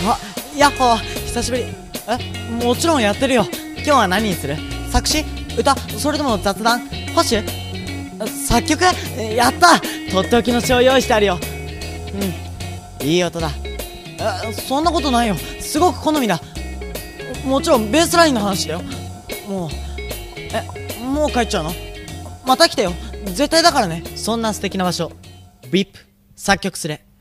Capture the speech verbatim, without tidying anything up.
あ、やっほー、久しぶり。え、もちろんやってるよ。今日は何にする？作詞？歌？それとも雑談？歌手？作曲？やった！とっておきの詩を用意してあるよ。うん、いい音だ。え、そんなことないよ。すごく好みだ。もちろんベースラインの話だよ。もう、え、もう帰っちゃうの？また来てよ。絶対だからね。そんな素敵な場所。ブイアイピー 作曲すれ。